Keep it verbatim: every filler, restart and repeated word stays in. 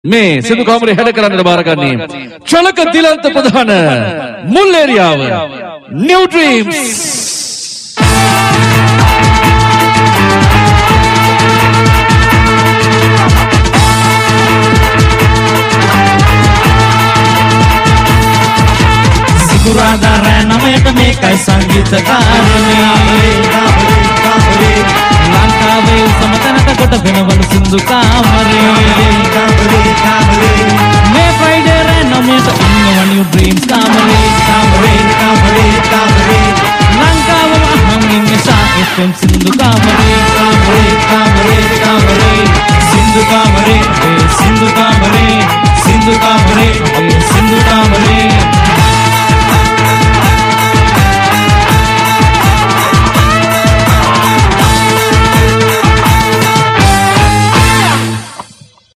මේ සිදු කාමරේ හැඩ කරන්න බාරගන්නේ චලක දිලන්ත ප්‍රධාන මුල් ඒරියාව New Dreams සිකුරාදා රෑ නවයට මේකයි සංගීත කාමරේ ලංකාවේ සමතනක කොට වෙනවලු සින්දු කාමරේ